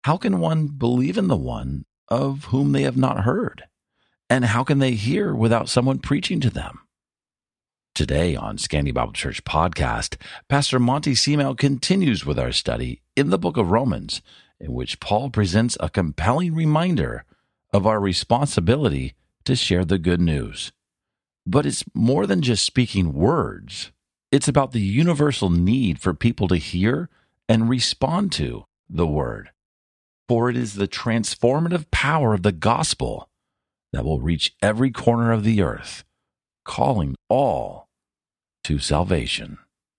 How can one believe in the one of whom they have not heard? And how can they hear without someone preaching to them? Today on Scandy Bible Church podcast, Pastor Monty Seamel continues with our study in the book of Romans, in which Paul presents a compelling reminder of our responsibility to share the good news. But it's more than just speaking words. It's about the universal need for people to hear and respond to the word. For it is the transformative power of the gospel that will reach every corner of the earth, calling all to salvation.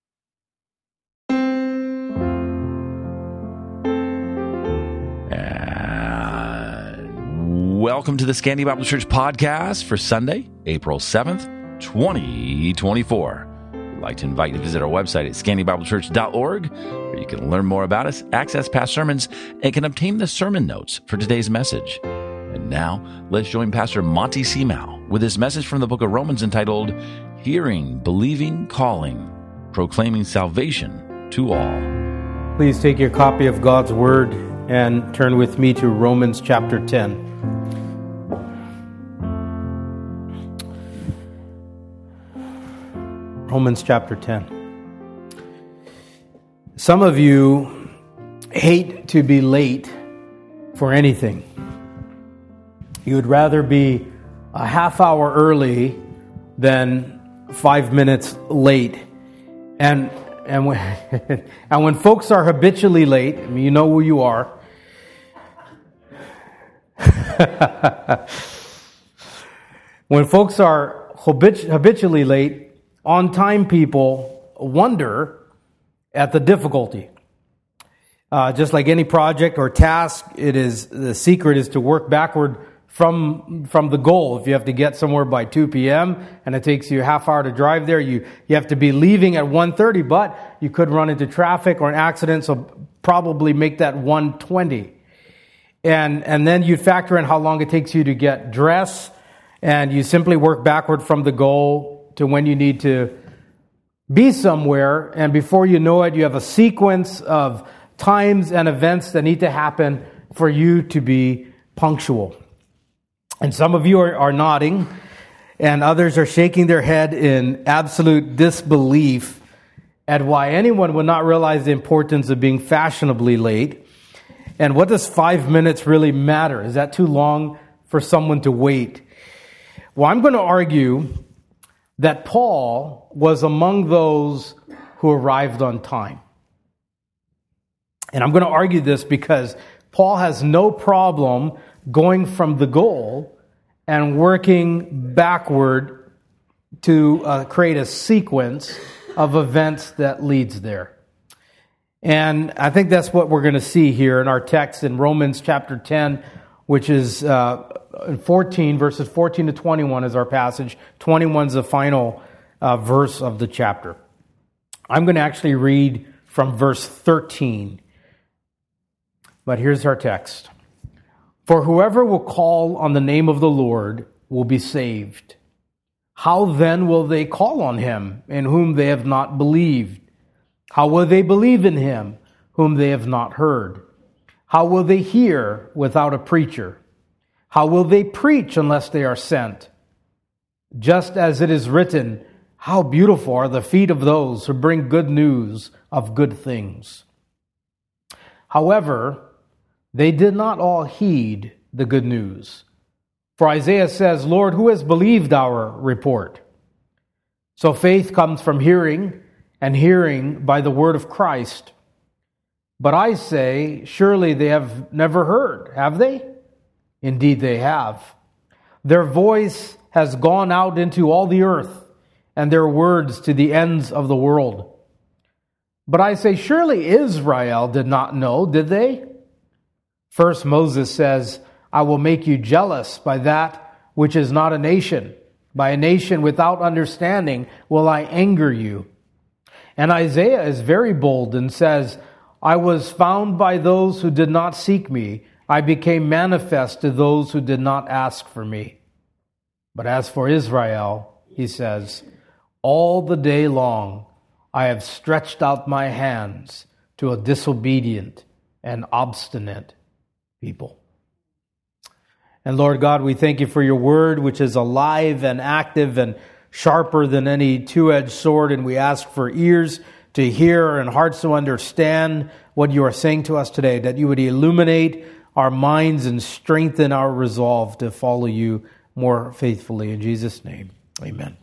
And welcome to the Scandy Bible Church podcast for Sunday, April 7th, 2024. We'd like to invite you to visit our website at scandybiblechurch.org, where you can learn more about us, access past sermons, and can obtain the sermon notes for today's message. And now, let's join Pastor Monty Seamel with his message from the book of Romans entitled, Hearing, Believing, Calling, Proclaiming Salvation to All. Please take your copy of God's Word and turn with me to Romans chapter 10. Romans chapter 10. Some of you hate to be late for anything. You would rather be a half hour early than 5 minutes late. And when folks are habitually late, I mean, you know who you are. When folks are habitually late, on-time people wonder at the difficulty. Just like any project or task, the secret is to work backward from the goal. If you have to get somewhere by 2 p.m. and it takes you a half hour to drive there, you have to be leaving at 1:30, but you could run into traffic or an accident, so probably make that 1:20. And then you factor in how long it takes you to get dressed, and you simply work backward from the goal to when you need to be somewhere, and before you know it, you have a sequence of times and events that need to happen for you to be punctual. And some of you are nodding, and others are shaking their head in absolute disbelief at why anyone would not realize the importance of being fashionably late. And what does 5 minutes really matter? Is that too long for someone to wait? Well, I'm going to argue that Paul was among those who arrived on time. And I'm going to argue this because Paul has no problem going from the goal and working backward to create a sequence of events that leads there. And I think that's what we're going to see here in our text in Romans chapter 10, which is 14, verses 14 to 21 is our passage. 21 is the final verse of the chapter. I'm going to actually read from verse 13. But here's our text. For whoever will call on the name of the Lord will be saved. How then will they call on him in whom they have not believed? How will they believe in him whom they have not heard? How will they hear without a preacher? How will they preach unless they are sent? Just as it is written, how beautiful are the feet of those who bring good news of good things. However, they did not all heed the good news. For Isaiah says, Lord, who has believed our report? So faith comes from hearing, and hearing by the word of Christ. But I say, surely they have never heard, have they? Indeed they have. Their voice has gone out into all the earth, and their words to the ends of the world. But I say, surely Israel did not know, did they? First, Moses says, I will make you jealous by that which is not a nation. By a nation without understanding will I anger you. And Isaiah is very bold and says, I was found by those who did not seek me. I became manifest to those who did not ask for me. But as for Israel, he says, all the day long I have stretched out my hands to a disobedient and obstinate people. And Lord God, we thank you for your word, which is alive and active and sharper than any two-edged sword. And we ask for ears to hear and hearts to understand what you are saying to us today, that you would illuminate our minds and strengthen our resolve to follow you more faithfully. In Jesus' name, amen.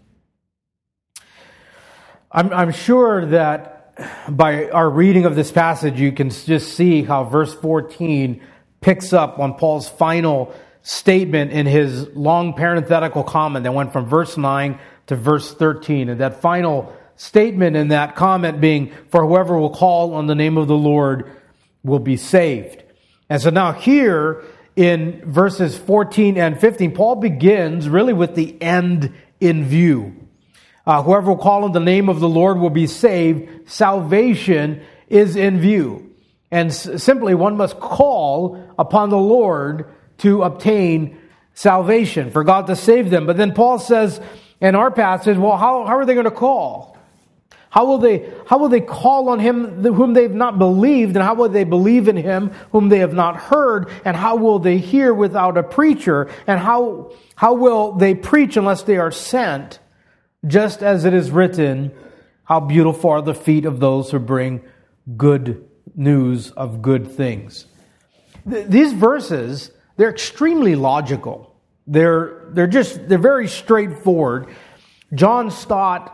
I'm sure that by our reading of this passage, you can just see how verse 14 picks up on Paul's final statement in his long parenthetical comment that went from verse 9 to verse 13. And that final statement in that comment being, for whoever will call on the name of the Lord will be saved. And so now here in verses 14 and 15, Paul begins really with the end in view. Whoever will call on the name of the Lord will be saved. Salvation is in view. And simply one must call upon the Lord to obtain salvation, for God to save them. But then Paul says in our passage, well, how are they going to call? How will they call on him whom they've not believed? And how will they believe in him whom they have not heard? And how will they hear without a preacher? And how will they preach unless they are sent? Just as it is written, how beautiful are the feet of those who bring good news of good things. These verses, they're extremely logical. They're very straightforward. John Stott,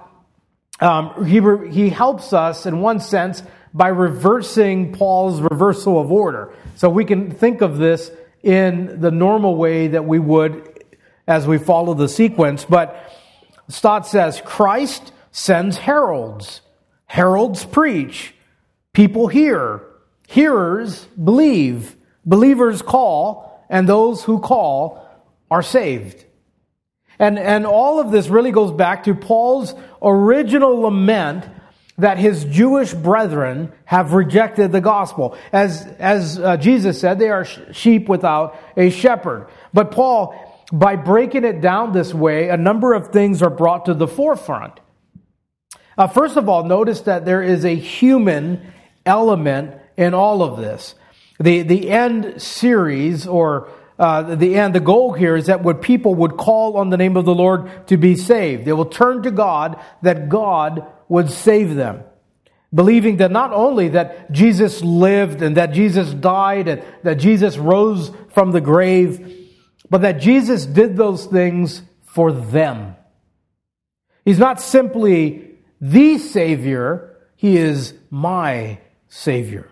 he helps us in one sense by reversing Paul's reversal of order. So we can think of this in the normal way that we would as we follow the sequence. But Stott says, Christ sends heralds. Heralds preach. People hear. Hearers believe. Believers call. And those who call are saved. And all of this really goes back to Paul's original lament that his Jewish brethren have rejected the gospel. As Jesus said, they are sheep without a shepherd. But Paul, by breaking it down this way, a number of things are brought to the forefront. First of all, notice that there is a human element in all of this. The end series, or the goal here is that what people would call on the name of the Lord to be saved. They will turn to God, that God would save them. Believing that not only that Jesus lived and that Jesus died and that Jesus rose from the grave, but that Jesus did those things for them. He's not simply the Savior, He is my Savior.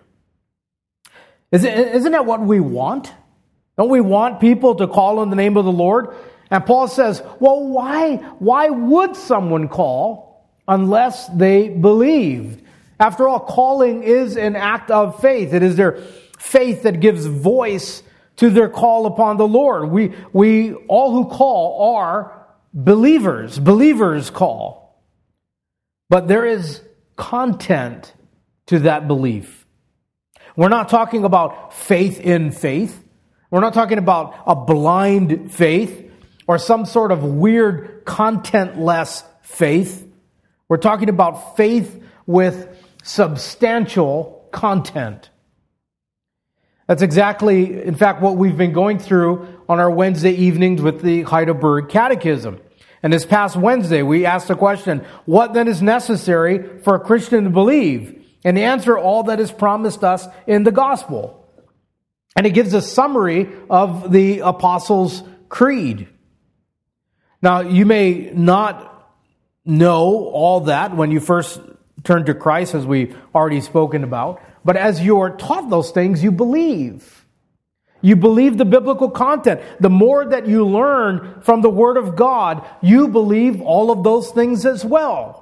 Isn't that what we want? Don't we want people to call on the name of the Lord? And Paul says, well, why would someone call unless they believed? After all, calling is an act of faith. It is their faith that gives voice to their call upon the Lord. We all who call are believers. Believers call. But there is content to that belief. We're not talking about faith in faith. We're not talking about a blind faith or some sort of weird contentless faith. We're talking about faith with substantial content. That's exactly, in fact, what we've been going through on our Wednesday evenings with the Heidelberg Catechism. And this past Wednesday, we asked the question, what then is necessary for a Christian to believe? And the answer, all that is promised us in the gospel. And it gives a summary of the Apostles' Creed. Now, you may not know all that when you first turn to Christ, as we've already spoken about. But as you're taught those things, you believe. You believe the biblical content. The more that you learn from the Word of God, you believe all of those things as well.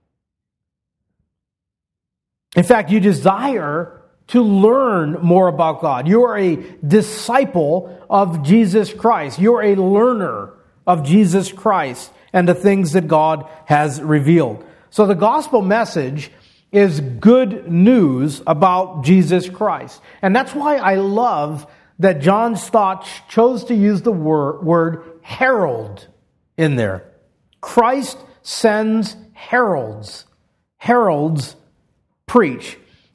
In fact, you desire to learn more about God. You are a disciple of Jesus Christ. You're a learner of Jesus Christ and the things that God has revealed. So the gospel message is good news about Jesus Christ. And that's why I love that John Stott chose to use the word herald in there. Christ sends heralds. Heralds preach.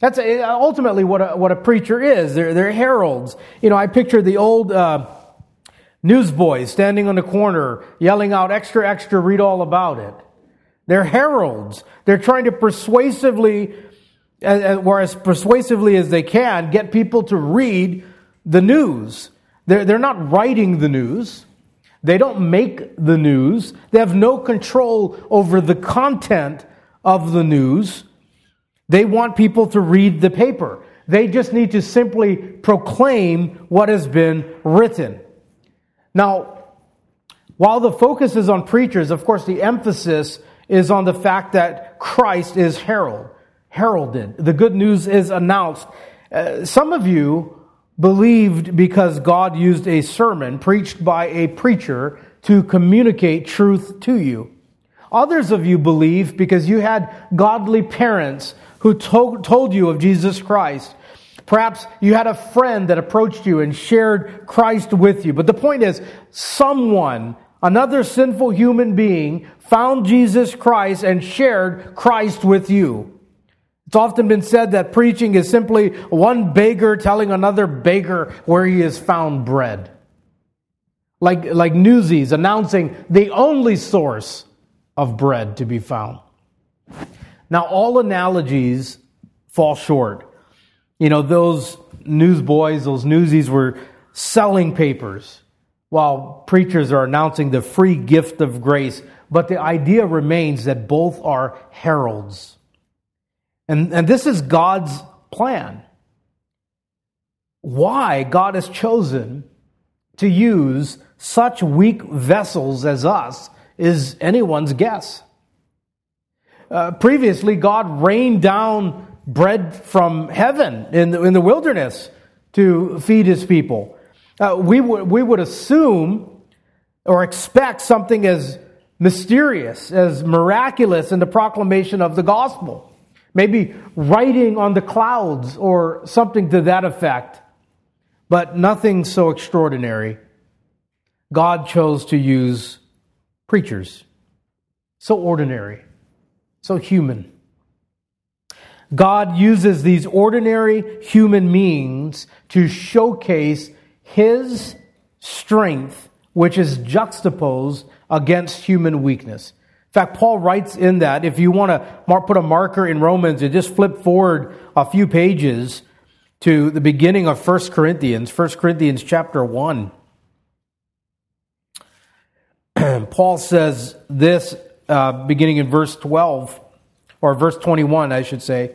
That's ultimately what a preacher is. They're heralds. I picture the old newsboys standing on the corner yelling out, "Extra, extra, read all about it." They're heralds. They're trying to persuasively, or as persuasively as they can, get people to read the news. They're not writing the news. They don't make the news. They have no control over the content of the news. They want people to read the paper. They just need to simply proclaim what has been written. Now, while the focus is on preachers, of course, the emphasis is on the fact that Christ is heralded. The good news is announced. Some of you believed because God used a sermon preached by a preacher to communicate truth to you. Others of you believe because you had godly parents who told you of Jesus Christ. Perhaps you had a friend that approached you and shared Christ with you. But the point is, someone, another sinful human being, found Jesus Christ and shared Christ with you. It's often been said that preaching is simply one beggar telling another beggar where he has found bread. Like Newsies announcing the only source of bread to be found. Now, all analogies fall short. Those newsboys, those Newsies were selling papers while preachers are announcing the free gift of grace. But the idea remains that both are heralds. And this is God's plan. Why God has chosen to use such weak vessels as us is anyone's guess. Previously, God rained down bread from heaven in the wilderness to feed His people. We would assume or expect something as mysterious, as miraculous in the proclamation of the gospel. Maybe writing on the clouds or something to that effect. But nothing so extraordinary. God chose to use preachers. So ordinary. So human. God uses these ordinary human means to showcase His strength, which is juxtaposed against human weakness. In fact, Paul writes in that, if you want to put a marker in Romans, you just flip forward a few pages to the beginning of 1 Corinthians chapter 1. Paul says this, beginning in verse 12, or verse 21, I should say.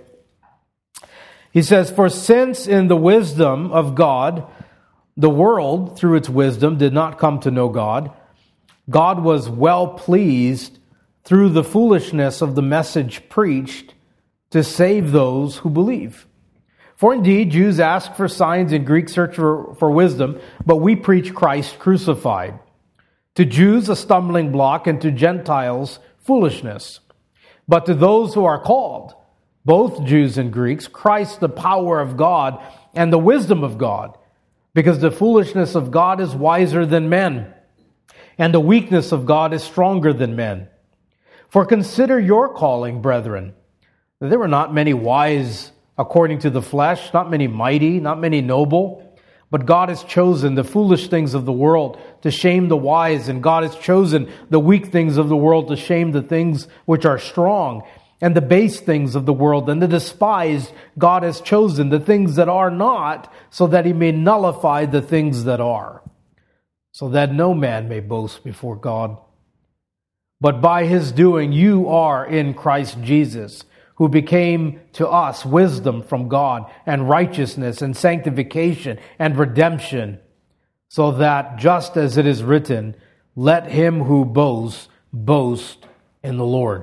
He says, "For since in the wisdom of God, the world, through its wisdom, did not come to know God, God was well pleased through the foolishness of the message preached to save those who believe. For indeed, Jews ask for signs and Greeks search for wisdom, but we preach Christ crucified. To Jews a stumbling block, and to Gentiles foolishness. But to those who are called, both Jews and Greeks, Christ the power of God and the wisdom of God, because the foolishness of God is wiser than men, and the weakness of God is stronger than men. For consider your calling, brethren. There were not many wise according to the flesh, not many mighty, not many noble. But God has chosen the foolish things of the world to shame the wise, and God has chosen the weak things of the world to shame the things which are strong, and the base things of the world, and the despised God has chosen the things that are not, so that He may nullify the things that are, so that no man may boast before God. But by His doing you are in Christ Jesus, who became to us wisdom from God, and righteousness, and sanctification, and redemption, so that, just as it is written, let him who boasts, boast in the Lord.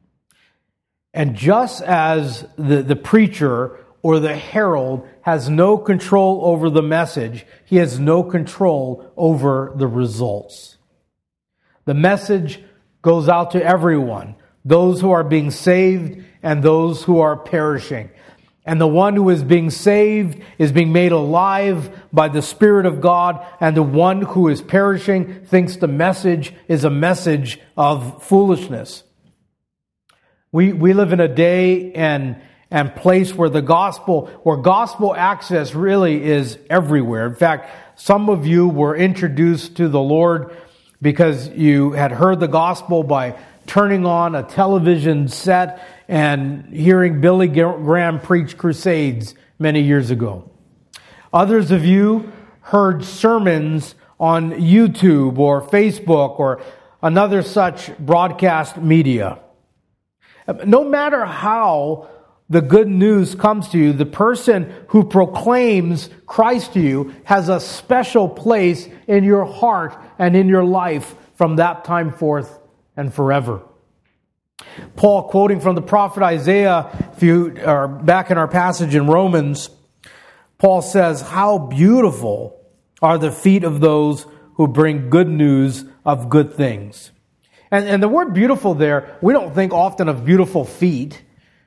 And just as the preacher or the herald has no control over the message, he has no control over the results. The message goes out to everyone, those who are being saved and those who are perishing. And the one who is being saved is being made alive by the Spirit of God, and the one who is perishing thinks the message is a message of foolishness. We live in a day and and place where gospel access really is everywhere. In fact, some of you were introduced to the Lord because you had heard the gospel by turning on a television set and hearing Billy Graham preach crusades many years ago. Others of you heard sermons on YouTube or Facebook or another such broadcast media. No matter how the good news comes to you, the person who proclaims Christ to you has a special place in your heart and in your life from that time forth and forever. Paul, quoting from the prophet Isaiah, if you are back in our passage in Romans, Paul says, "How beautiful are the feet of those who bring good news of good things." And the word beautiful there, we don't think often of beautiful feet,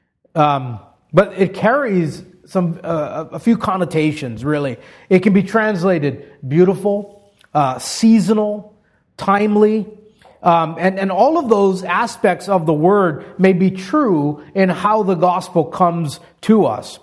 but it carries a few connotations, really. It can be translated beautiful, seasonal, timely, and all of those aspects of the word may be true in how the gospel comes to us.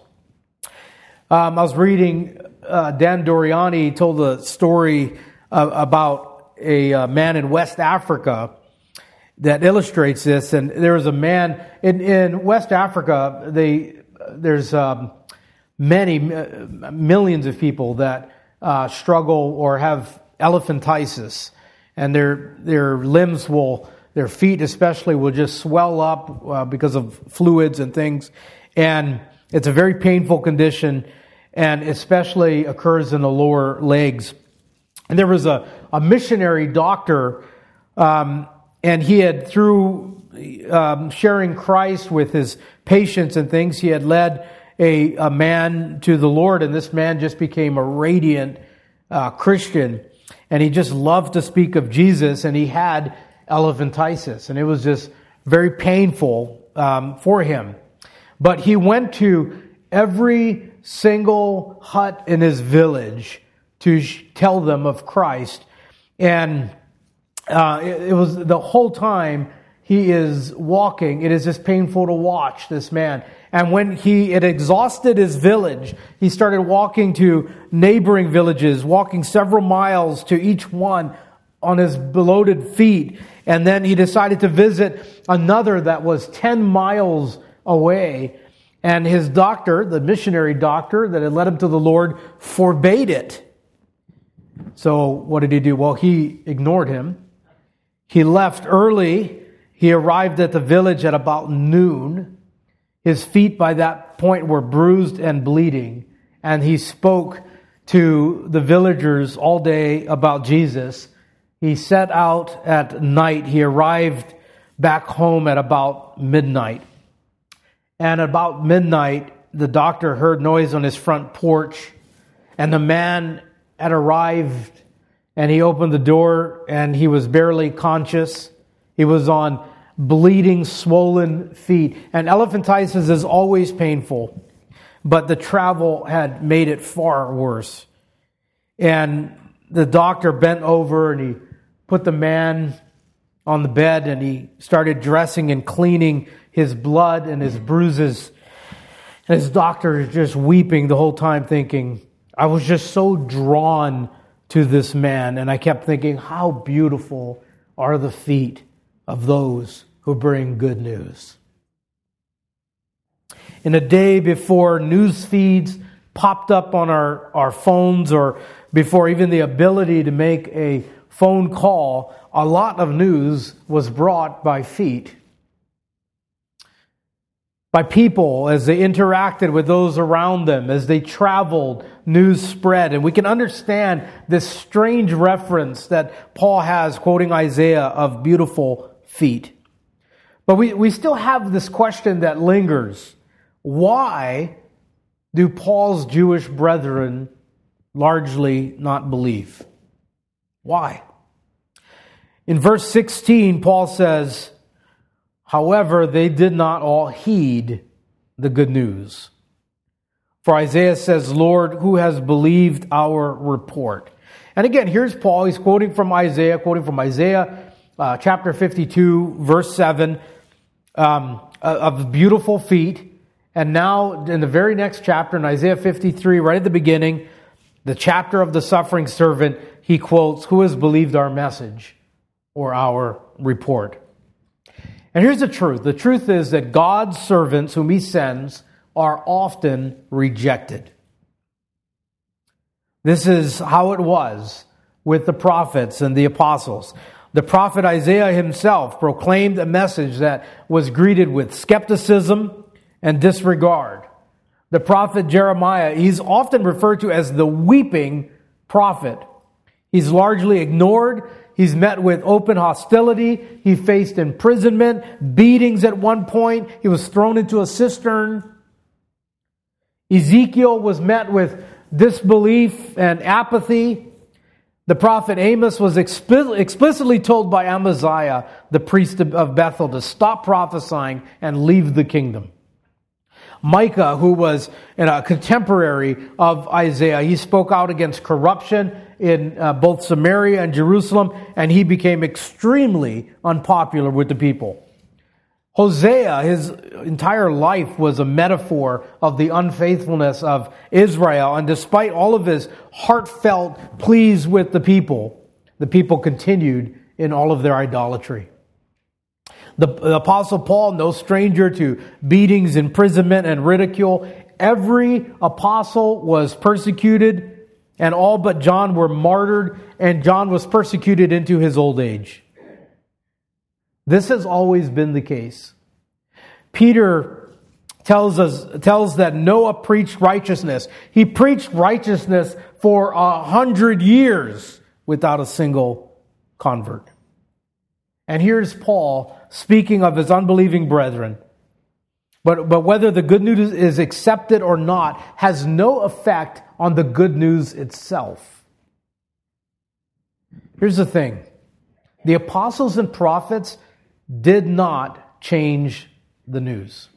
I was reading Dan Doriani told a story about a man in West Africa that illustrates this. And there was a man in West Africa. There's many millions of people that struggle or have elephantiasis, and their limbs their feet especially will just swell up because of fluids and things, and it's a very painful condition, and especially occurs in the lower legs. And there was a missionary doctor. And he had, through sharing Christ with his patients and things, he had led a man to the Lord, and this man just became a radiant Christian. And he just loved to speak of Jesus, and he had elephantiasis, and it was just very painful for him. But he went to every single hut in his village to tell them of Christ, and it was the whole time he is walking, it is just painful to watch this man. And when he had exhausted his village, he started walking to neighboring villages, walking several miles to each one on his bloated feet. And then he decided to visit another that was 10 miles away. And his doctor, the missionary doctor that had led him to the Lord, forbade it. So what did he do? Well, he ignored him. He left early. He arrived at the village at about noon. His feet by that point were bruised and bleeding. And he spoke to the villagers all day about Jesus. He set out at night. He arrived back home at about midnight. And about midnight, the doctor heard noise on his front porch. And the man had arrived. And he opened the door, and he was barely conscious. He was on bleeding, swollen feet. And elephantiasis is always painful, but the travel had made it far worse. And the doctor bent over, and he put the man on the bed, and he started dressing and cleaning his blood and his bruises. And his doctor is just weeping the whole time, thinking, I was just so drawn to this man, and I kept thinking, how beautiful are the feet of those who bring good news. In a day before news feeds popped up on our phones, or before even the ability to make a phone call, a lot of news was brought by feet. By people as they interacted with those around them, as they traveled, news spread. And we can understand this strange reference that Paul has, quoting Isaiah, of beautiful feet. But we still have this question that lingers. Why do Paul's Jewish brethren largely not believe? Why? In verse 16, Paul says, however, they did not all heed the good news. For Isaiah says, Lord, who has believed our report? And again, here's Paul. He's quoting from Isaiah chapter 52, verse 7, of beautiful feet. And now, in the very next chapter, in Isaiah 53, right at the beginning, the chapter of the suffering servant, he quotes, "Who has believed our message or our report?" And here's the truth. The truth is that God's servants, whom he sends, are often rejected. This is how it was with the prophets and the apostles. The prophet Isaiah himself proclaimed a message that was greeted with skepticism and disregard. The prophet Jeremiah, he's often referred to as the weeping prophet. He's largely ignored. He's met with open hostility. He faced imprisonment, beatings at one point. He was thrown into a cistern. Ezekiel was met with disbelief and apathy. The prophet Amos was explicitly told by Amaziah, the priest of Bethel, to stop prophesying and leave the kingdom. Micah, who was a contemporary of Isaiah, he spoke out against corruption in both Samaria and Jerusalem, and he became extremely unpopular with the people. Hosea, his entire life was a metaphor of the unfaithfulness of Israel, and despite all of his heartfelt pleas with the people continued in all of their idolatry. The Apostle Paul, no stranger to beatings, imprisonment, and ridicule. Every apostle was persecuted, and all but John were martyred, and John was persecuted into his old age. This has always been the case. Peter tells that Noah preached righteousness. He preached righteousness for 100 years without a single convert. And here's Paul speaking of his unbelieving brethren. But whether the good news is accepted or not has no effect on the good news itself. Here's the thing. The apostles and prophets did not change the news.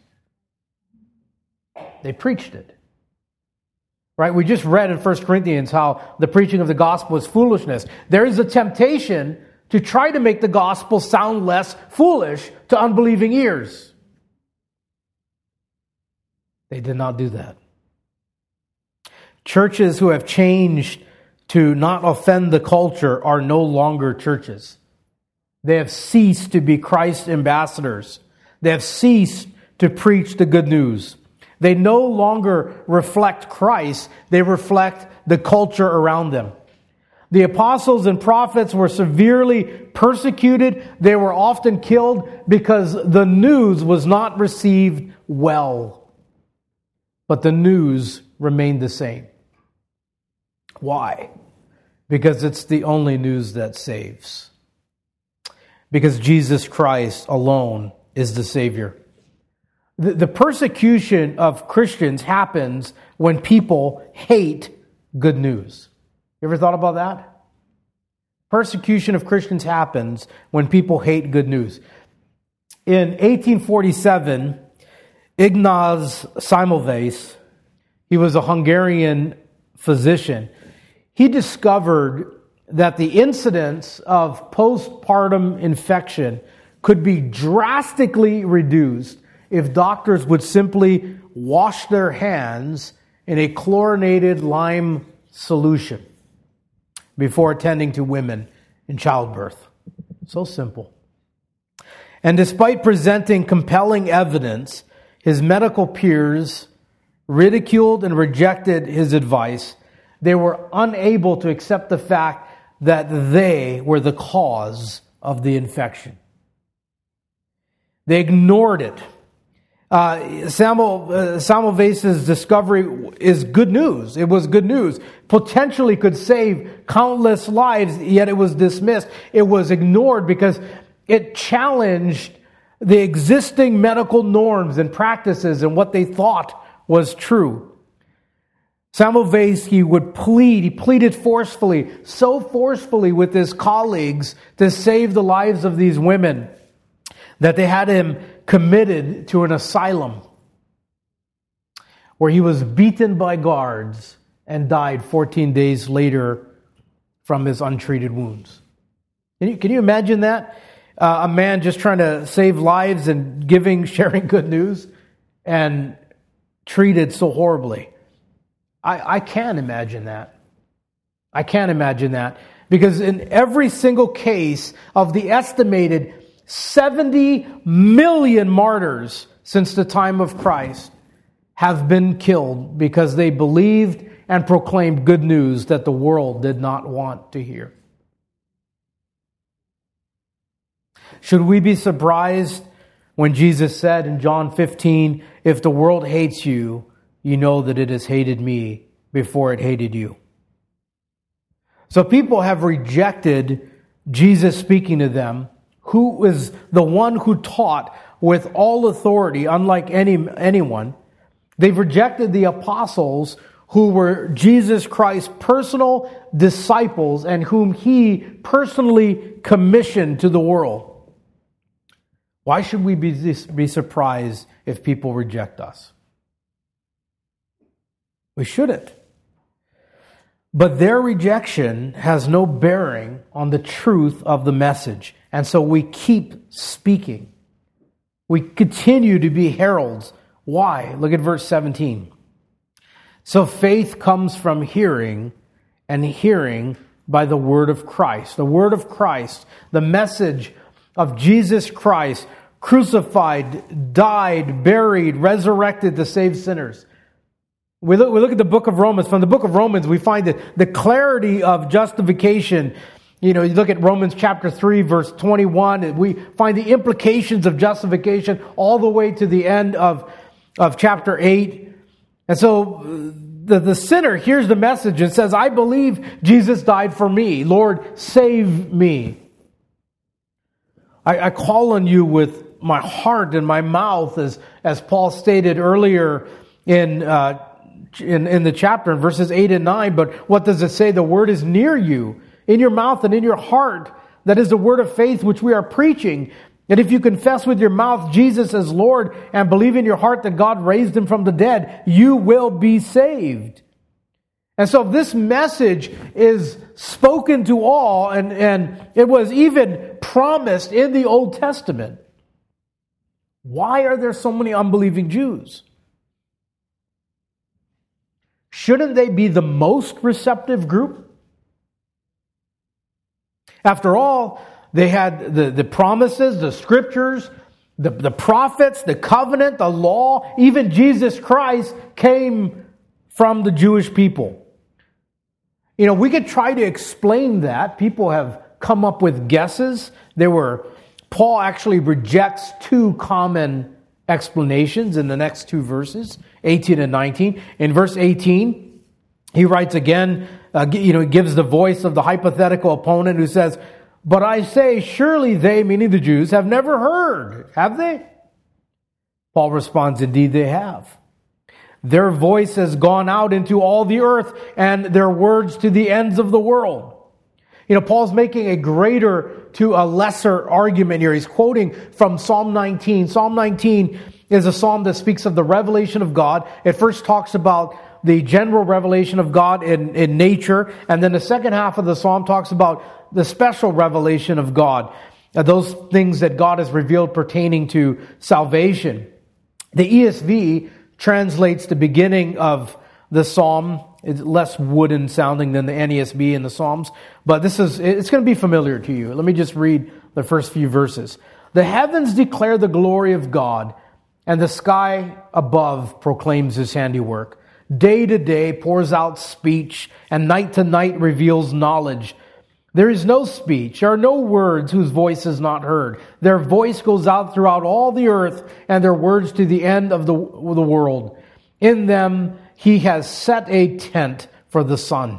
They preached it. Right? We just read in 1 Corinthians how the preaching of the gospel is foolishness. There is a temptation to try to make the gospel sound less foolish to unbelieving ears. They did not do that. Churches who have changed to not offend the culture are no longer churches. They have ceased to be Christ's ambassadors. They have ceased to preach the good news. They no longer reflect Christ. They reflect the culture around them. The apostles and prophets were severely persecuted. They were often killed because the news was not received well. But the news remained the same. Why? Because it's the only news that saves. Because Jesus Christ alone is the Savior. The persecution of Christians happens when people hate good news. You ever thought about that? Persecution of Christians happens when people hate good news. In 1847, Ignaz Semmelweis, he was a Hungarian physician. He discovered that the incidence of postpartum infection could be drastically reduced if doctors would simply wash their hands in a chlorinated lime solution before attending to women in childbirth. So simple. And despite presenting compelling evidence, his medical peers ridiculed and rejected his advice. They were unable to accept the fact that they were the cause of the infection. They ignored it. Semmelweis' discovery is good news. It was good news. Potentially could save countless lives, yet it was dismissed. It was ignored because it challenged the existing medical norms and practices and what they thought was true. Semmelweis, he pleaded forcefully, so forcefully with his colleagues to save the lives of these women that they had him committed to an asylum where he was beaten by guards and died 14 days later from his untreated wounds. Can you imagine that? A man just trying to save lives and sharing good news, and treated so horribly. I can't imagine that. I can't imagine that. Because in every single case of the estimated 70 million martyrs since the time of Christ have been killed because they believed and proclaimed good news that the world did not want to hear. Should we be surprised when Jesus said in John 15, "If the world hates you, you know that it has hated me before it hated you"? So people have rejected Jesus speaking to them, who is the one who taught with all authority, unlike anyone. They've rejected the apostles, who were Jesus Christ's personal disciples and whom He personally commissioned to the world. Why should we be surprised if people reject us? We shouldn't. But their rejection has no bearing on the truth of the message. And so we keep speaking. We continue to be heralds. Why? Look at verse 17. So faith comes from hearing, and hearing by the word of Christ. The word of Christ, the message of Jesus Christ, crucified, died, buried, resurrected to save sinners. We look at the book of Romans. From the book of Romans, we find the clarity of justification. You look at Romans chapter 3, verse 21, and we find the implications of justification all the way to the end of chapter 8. And so the sinner hears the message and says, "I believe Jesus died for me. Lord, save me. I call on you with my heart and my mouth," as Paul stated earlier in the chapter in verses 8 and 9. But what does it say? The word is near you, in your mouth and in your heart. That is the word of faith which we are preaching. And if you confess with your mouth Jesus as Lord and believe in your heart that God raised Him from the dead, you will be saved. And so this message is spoken to all, and it was even promised in the Old Testament. Why are there so many unbelieving Jews? Shouldn't they be the most receptive group? After all, they had the promises, the scriptures, the prophets, the covenant, the law. Even Jesus Christ came from the Jewish people. We could try to explain that. People have come up with guesses. Paul actually rejects two common explanations in the next two verses, 18 and 19. In verse 18, he writes again, gives the voice of the hypothetical opponent who says, "But I say, surely they," meaning the Jews, "have never heard, have they?" Paul responds, "Indeed they have. Their voice has gone out into all the earth, and their words to the ends of the world." Paul's making a greater to a lesser argument here. He's quoting from Psalm 19. Psalm 19 is a psalm that speaks of the revelation of God. It first talks about the general revelation of God in nature, and then the second half of the psalm talks about the special revelation of God, those things that God has revealed pertaining to salvation. The ESV translates the beginning of the psalm. It's less wooden sounding than the NESB in the Psalms, but it's going to be familiar to you. Let me just read the first few verses. "The heavens declare the glory of God, and the sky above proclaims His handiwork. Day to day pours out speech, and night to night reveals knowledge. There is no speech, there are no words whose voice is not heard. Their voice goes out throughout all the earth, and their words to the end of the world. In them He has set a tent for the sun."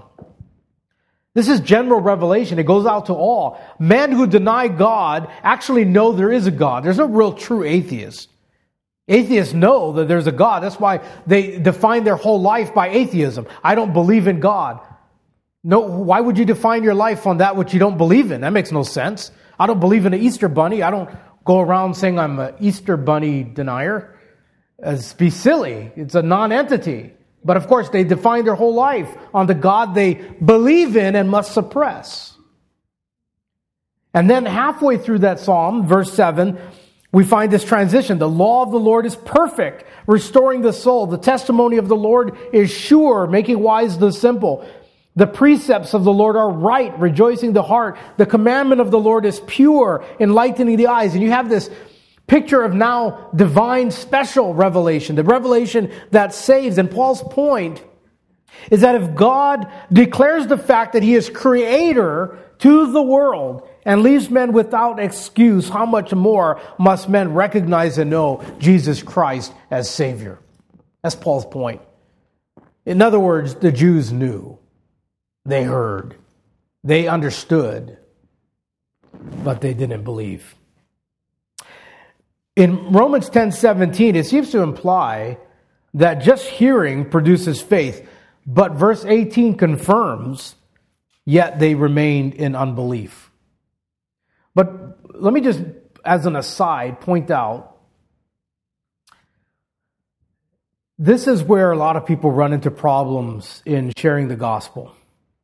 This is general revelation. It goes out to all. Men who deny God actually know there is a God. There's no real true atheist. Atheists know that there's a God. That's why they define their whole life by atheism. I don't believe in God. No, why would you define your life on that which you don't believe in? That makes no sense. I don't believe in an Easter bunny. I don't go around saying I'm an Easter bunny denier. It'd be silly. It's a non-entity. But of course, they define their whole life on the God they believe in and must suppress. And then halfway through that psalm, verse 7, we find this transition. The law of the Lord is perfect, restoring the soul. The testimony of the Lord is sure, making wise the simple. The precepts of the Lord are right, rejoicing the heart. The commandment of the Lord is pure, enlightening the eyes. And you have this picture of now divine special revelation, the revelation that saves. And Paul's point is that if God declares the fact that He is creator to the world and leaves men without excuse, how much more must men recognize and know Jesus Christ as Savior? That's Paul's point. In other words, the Jews knew. They heard. They understood. But they didn't believe. In Romans 10:17, it seems to imply that just hearing produces faith. But verse 18 confirms, yet they remained in unbelief. But let me just, as an aside, point out, this is where a lot of people run into problems in sharing the gospel.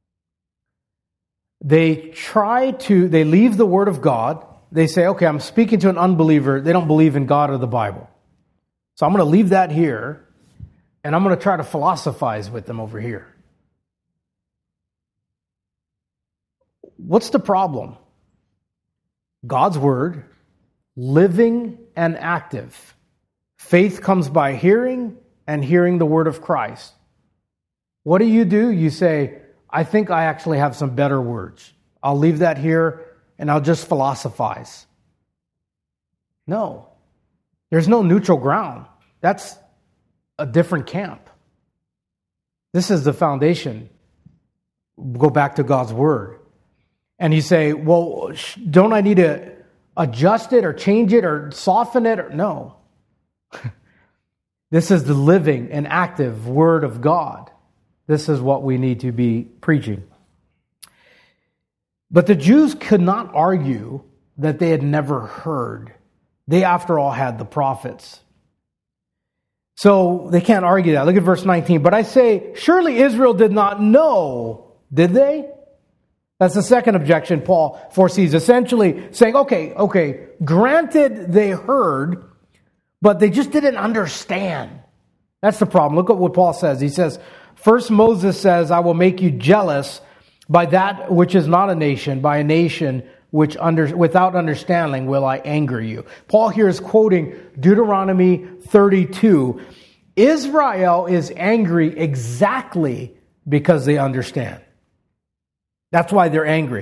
They leave the Word of God. They say, okay, I'm speaking to an unbeliever. They don't believe in God or the Bible. So I'm going to leave that here, and I'm going to try to philosophize with them over here. What's the problem? God's Word, living and active. Faith comes by hearing, and hearing the Word of Christ. What do? You say, I think I actually have some better words. I'll leave that here, and I'll just philosophize. No. There's no neutral ground. That's a different camp. This is the foundation. Go back to God's Word. And you say, well, don't I need to adjust it or change it or soften it? No. This is the living and active Word of God. This is what we need to be preaching. But the Jews could not argue that they had never heard. They, after all, had the prophets. So they can't argue that. Look at verse 19. But I say, surely Israel did not know, did they? That's the second objection Paul foresees. Essentially saying, okay, granted they heard, but they just didn't understand. That's the problem. Look at what Paul says. He says, first Moses says, I will make you jealous by that which is not a nation, by a nation which without understanding will I anger you. Paul here is quoting Deuteronomy 32. Israel is angry exactly because they understand. That's why they're angry.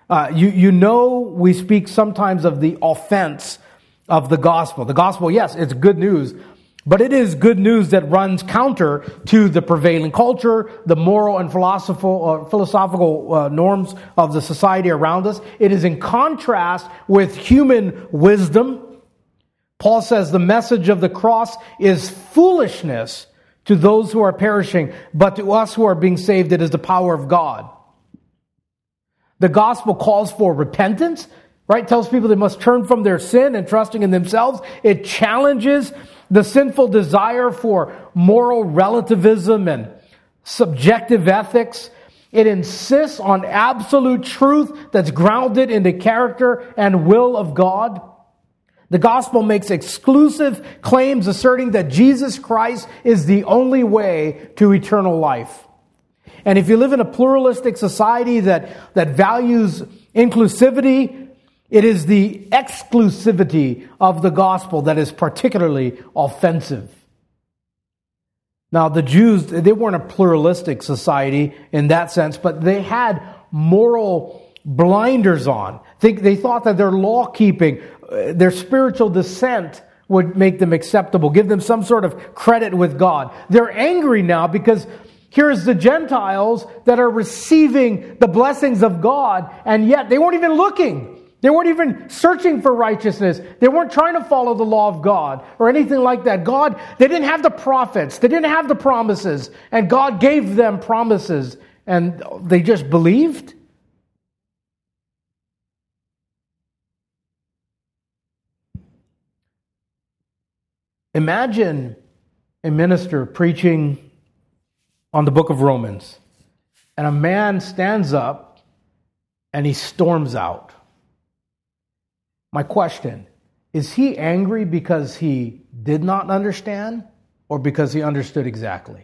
We speak sometimes of the offense of the gospel. The gospel, yes, it's good news, but it is good news that runs counter to the prevailing culture, the moral and philosophical norms of the society around us. It is in contrast with human wisdom. Paul says the message of the cross is foolishness to those who are perishing, but to us who are being saved, it is the power of God. The gospel calls for repentance, right? Tells people they must turn from their sin and trusting in themselves. It challenges the sinful desire for moral relativism and subjective ethics. It insists on absolute truth that's grounded in the character and will of God. The gospel makes exclusive claims asserting that Jesus Christ is the only way to eternal life. And if you live in a pluralistic society that values inclusivity, it is the exclusivity of the gospel that is particularly offensive. Now, the Jews, they weren't a pluralistic society in that sense, but they had moral blinders on. They thought that their law-keeping, their spiritual descent would make them acceptable, give them some sort of credit with God. They're angry now because here's the Gentiles that are receiving the blessings of God, and yet they weren't even looking. They weren't even searching for righteousness. They weren't trying to follow the law of God or anything like that. They didn't have the prophets. They didn't have the promises. And God gave them promises. And they just believed. Imagine a minister preaching on the book of Romans. And a man stands up and he storms out. My question, Is he angry because he did not understand or because he understood exactly?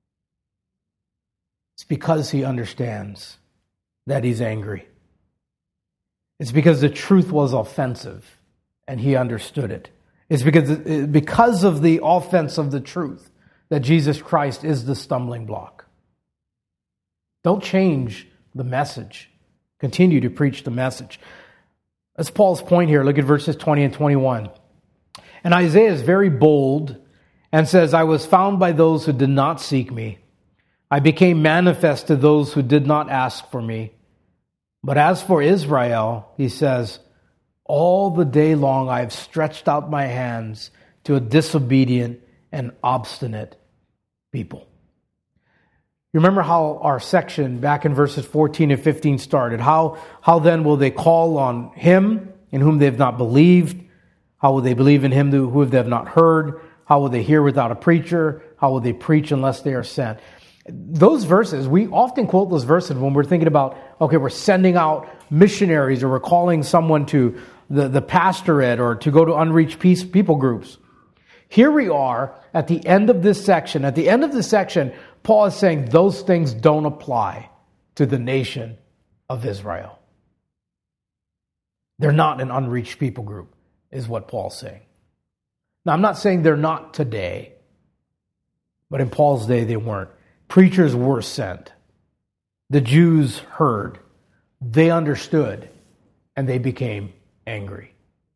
It's because he understands that he's angry. It's because the truth was offensive and he understood it. It's because of the offense of the truth that Jesus Christ is the stumbling block. Don't change the message. Continue to preach the message. That's Paul's point here. Look at verses 20 and 21. And Isaiah is very bold and says, I was found by those who did not seek me. I became manifest to those who did not ask for me. But as for Israel, he says, all the day long I have stretched out my hands to a disobedient and obstinate people. You remember how our section back in verses 14 and 15 started. How then will they call on him in whom they have not believed? How will they believe in him who they have not heard? How will they hear without a preacher? How will they preach unless they are sent? Those verses, we often quote those verses when we're thinking about, okay, we're sending out missionaries or we're calling someone to the pastorate or to go to unreached people groups. Here we are at the end of this section. At the end of this section, Paul is saying those things don't apply to the nation of Israel. They're not an unreached people group, is what Paul's saying. Now, I'm not saying they're not today, but in Paul's day, they weren't. Preachers were sent. The Jews heard. They understood, and they became angry.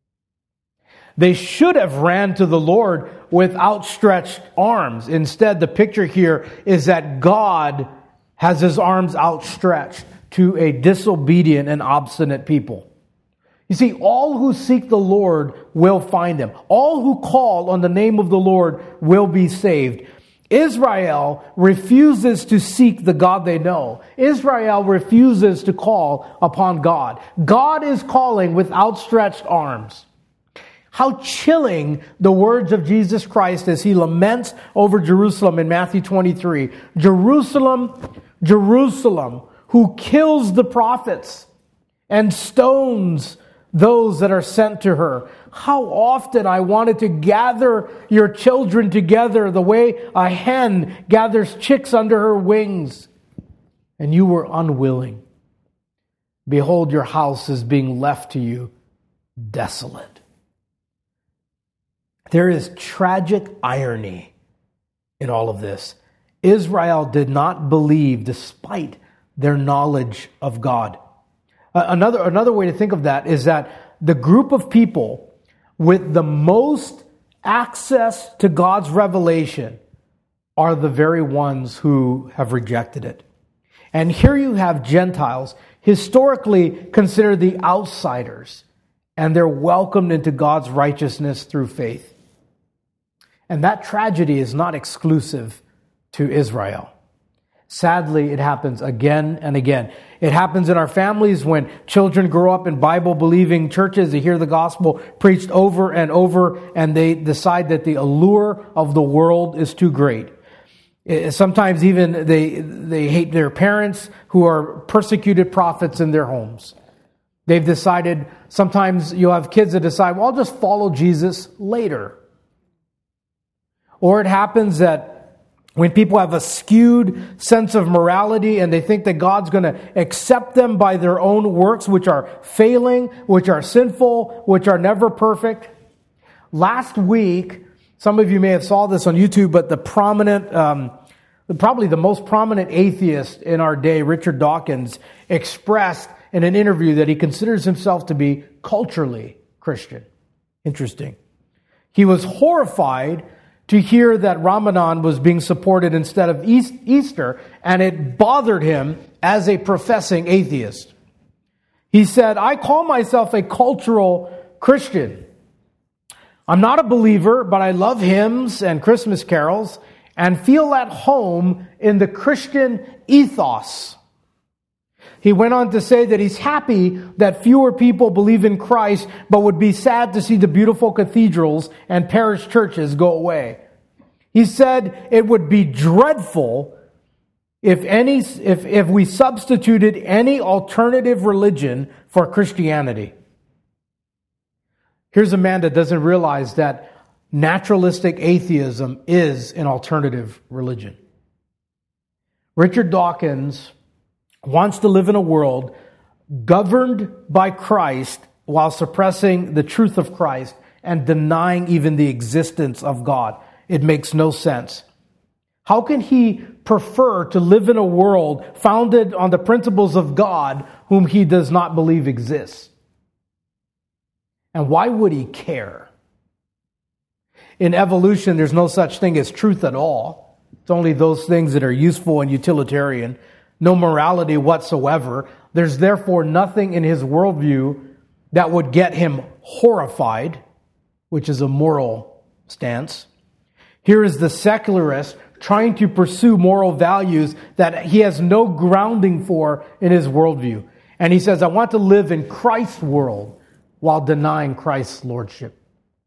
They should have ran to the Lord with outstretched arms. Instead, the picture here is that God has his arms outstretched to a disobedient and obstinate people. You see, all who seek the Lord will find him. All who call on the name of the Lord will be saved. Israel refuses to seek the God they know. Israel refuses to call upon God. God is calling with outstretched arms. How chilling the words of Jesus Christ as he laments over Jerusalem in Matthew 23. Jerusalem, Jerusalem, who kills the prophets and stones those that are sent to her. How often I wanted to gather your children together the way a hen gathers chicks under her wings, and you were unwilling. Behold, your house is being left to you desolate. There is tragic irony in all of this. Israel did not believe despite their knowledge of God. Another way to think of that is that the group of people with the most access to God's revelation are the very ones who have rejected it. And here you have Gentiles, historically considered the outsiders, and they're welcomed into God's righteousness through faith. And that tragedy is not exclusive to Israel. Sadly, it happens again and again. It happens in our families when children grow up in Bible-believing churches. They hear the gospel preached over and over, and they decide that the allure of the world is too great. Sometimes even they hate their parents who are persecuted prophets in their homes. They've decided, sometimes you'll have kids that decide, well, I'll just follow Jesus later. Or it happens that when people have a skewed sense of morality and they think that God's going to accept them by their own works, which are failing, which are sinful, which are never perfect. Last week, some of you may have saw this on YouTube, but the prominent, probably the most prominent atheist in our day, Richard Dawkins, expressed in an interview that he considers himself to be culturally Christian. Interesting. He was horrified to hear that Ramadan was being supported instead of Easter, and it bothered him as a professing atheist. He said, I call myself a cultural Christian. I'm not a believer, but I love hymns and Christmas carols and feel at home in the Christian ethos. He went on to say that he's happy that fewer people believe in Christ, but would be sad to see the beautiful cathedrals and parish churches go away. He said it would be dreadful if we substituted any alternative religion for Christianity. Here's a man that doesn't realize that naturalistic atheism is an alternative religion. Richard Dawkins wants to live in a world governed by Christ while suppressing the truth of Christ and denying even the existence of God. It makes no sense. How can he prefer to live in a world founded on the principles of God whom he does not believe exists? And why would he care? In evolution, there's no such thing as truth at all. It's only those things that are useful and utilitarian. No morality whatsoever. There's therefore nothing in his worldview that would get him horrified, which is a moral stance. Here is the secularist trying to pursue moral values that he has no grounding for in his worldview. And he says, I want to live in Christ's world while denying Christ's lordship.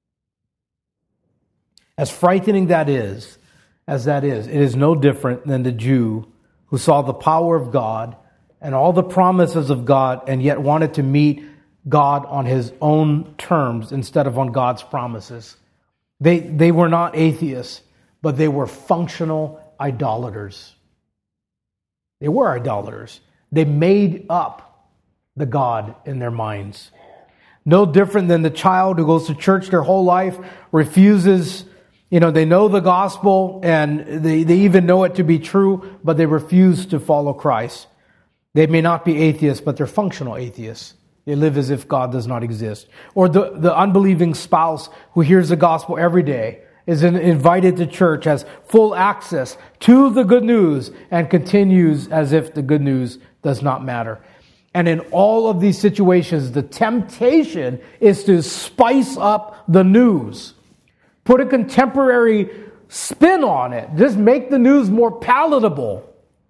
As frightening as that is, it is no different than the Jew who saw the power of God and all the promises of God and yet wanted to meet God on his own terms instead of on God's promises. They were not atheists, but they were functional idolaters. They were idolaters. They made up the God in their minds. No different than the child who goes to church their whole life, refuses, they know the gospel and they even know it to be true, but they refuse to follow Christ. They may not be atheists, but they're functional atheists. They live as if God does not exist. Or the unbelieving spouse who hears the gospel every day, is invited to church, has full access to the good news, and continues as if the good news does not matter. And in all of these situations, the temptation is to spice up the news. Put a contemporary spin on it. Just make the news more palatable.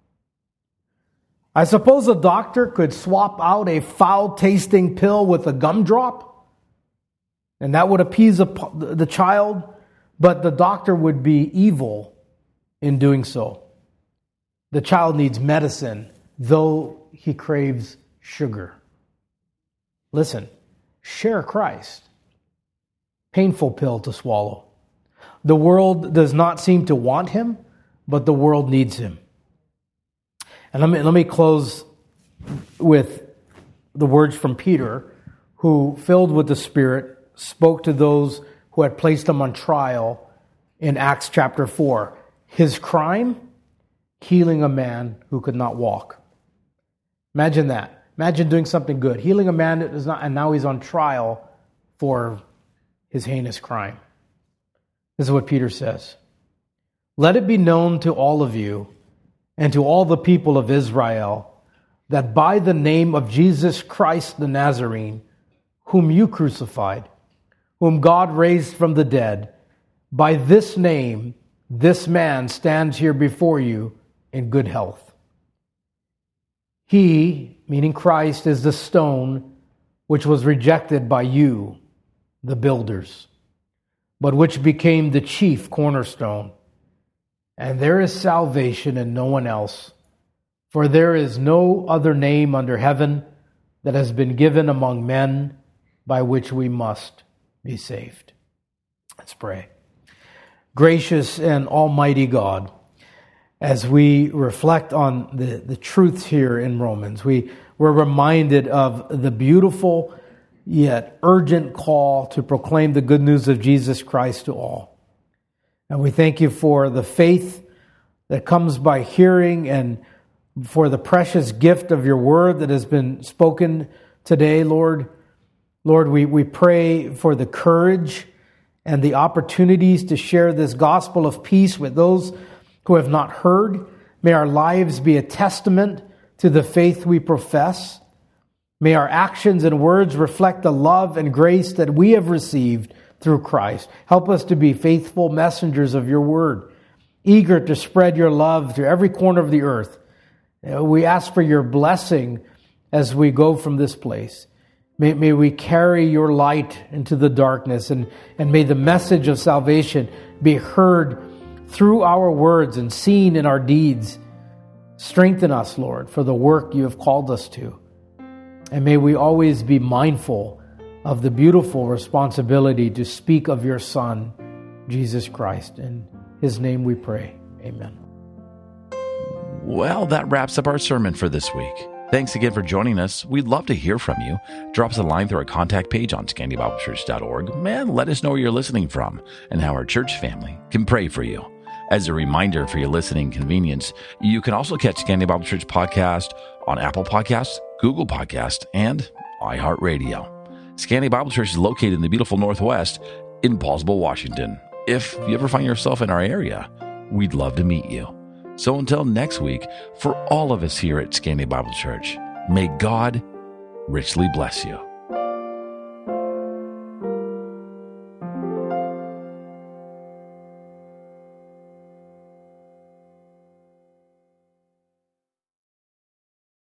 I suppose a doctor could swap out a foul-tasting pill with a gumdrop, and that would appease the child, but the doctor would be evil in doing so. The child needs medicine, though he craves sugar. Listen, share Christ. Painful pill to swallow. The world does not seem to want him, but the world needs him. And let me close with the words from Peter, who, filled with the Spirit, spoke to those who had placed him on trial in Acts chapter 4. His crime? Healing a man who could not walk. Imagine that. Imagine doing something good. Healing a man that is not, and now he's on trial for his heinous crime. This is what Peter says. Let it be known to all of you and to all the people of Israel that by the name of Jesus Christ the Nazarene, whom you crucified, whom God raised from the dead, by this name, this man stands here before you in good health. He, meaning Christ, is the stone which was rejected by you, the builders, but which became the chief cornerstone. And there is salvation in no one else, for there is no other name under heaven that has been given among men by which we must be saved. Let's pray. Gracious and almighty God, as we reflect on the truths here in Romans, we're reminded of the beautiful yet urgent call to proclaim the good news of Jesus Christ to all. And we thank you for the faith that comes by hearing and for the precious gift of your word that has been spoken today, Lord. Lord, we pray for the courage and the opportunities to share this gospel of peace with those who have not heard. May our lives be a testament to the faith we profess. May our actions and words reflect the love and grace that we have received through Christ. Help us to be faithful messengers of your word, eager to spread your love to every corner of the earth. We ask for your blessing as we go from this place. May we carry your light into the darkness, and may the message of salvation be heard through our words and seen in our deeds. Strengthen us, Lord, for the work you have called us to. And may we always be mindful of the beautiful responsibility to speak of your Son, Jesus Christ. In His name we pray. Amen. Well, that wraps up our sermon for this week. Thanks again for joining us. We'd love to hear from you. Drop us a line through our contact page on ScandyBibleChurch.org. Man, let us know where you're listening from and how our church family can pray for you. As a reminder for your listening convenience, you can also catch Scandy Bible Church podcast on Apple Podcasts, Google Podcasts, and iHeartRadio. Scandy Bible Church is located in the beautiful Northwest in Paulsville, Washington. If you ever find yourself in our area, we'd love to meet you. So until next week, for all of us here at Scandy Bible Church, may God richly bless you.